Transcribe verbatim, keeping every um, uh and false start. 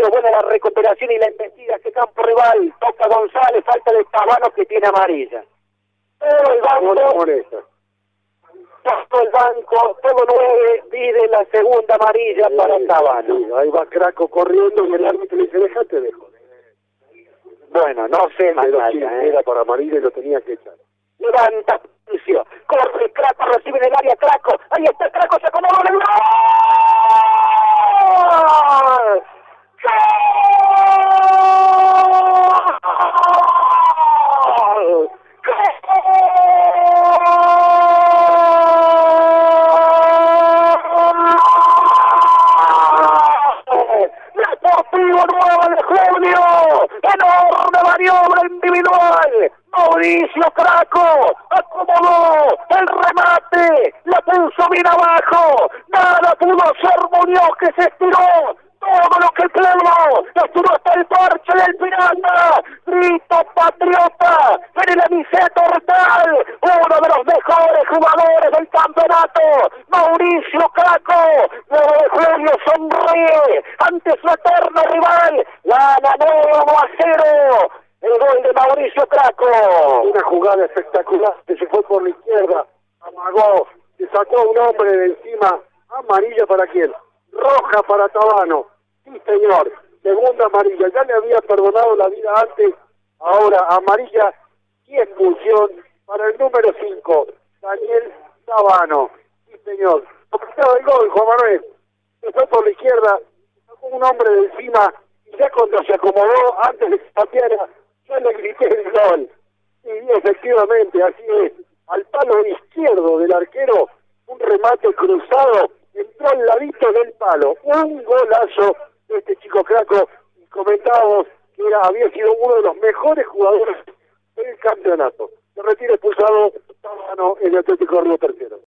partido, buena la recuperación y la embestida ese campo rival, toca González, falta de Tabano que tiene amarilla. Todo el banco, todo el banco, todo nueve, pide la segunda amarilla sí, para Tabano. Sí, ahí va Craco corriendo y el árbitro le dice, dejate de joder. Bueno, no sé más allá, ¿eh? Era para amarilla y lo tenía que echar. Levanta, corre Craco, recibe en el área Craco, ahí está Craco, se acomoda en el ¡gol! Deportivo Nueva de Junio, enorme maniobra individual, Mauricio Craco acomodó el remate, la puso bien abajo, nada pudo hacer Muñoz que se estiró, todo lo que pudo, estiró hasta el parche del pirata, grito patriota, en el hemiseto Hortal, uno de los mejores jugadores del campeonato, Mauricio Craco, nueve de junio sonríe ante su eterno rival, gana nueve a cero. El gol de Mauricio Craco. Una jugada espectacular que se fue por la izquierda, amagó, se sacó a un hombre de encima, amarilla para quién, roja para Tabano. Sí señor, segunda amarilla, ya le había perdonado la vida antes, ahora amarilla y expulsión para el número cinco, Daniel Tabano. Sí señor, completado el gol, Juan Manuel, se fue por la izquierda, se sacó un hombre de encima y ya cuando se acomodó antes de que pateara, yo le grité el gol. Y efectivamente, así es. Al palo izquierdo del arquero, un remate cruzado, entró al ladito del palo. Un golazo de este chico Craco. Y comentábamos que era, había sido uno de los mejores jugadores del campeonato. Se retira expulsado Tabano en el Atlético Río Tercero.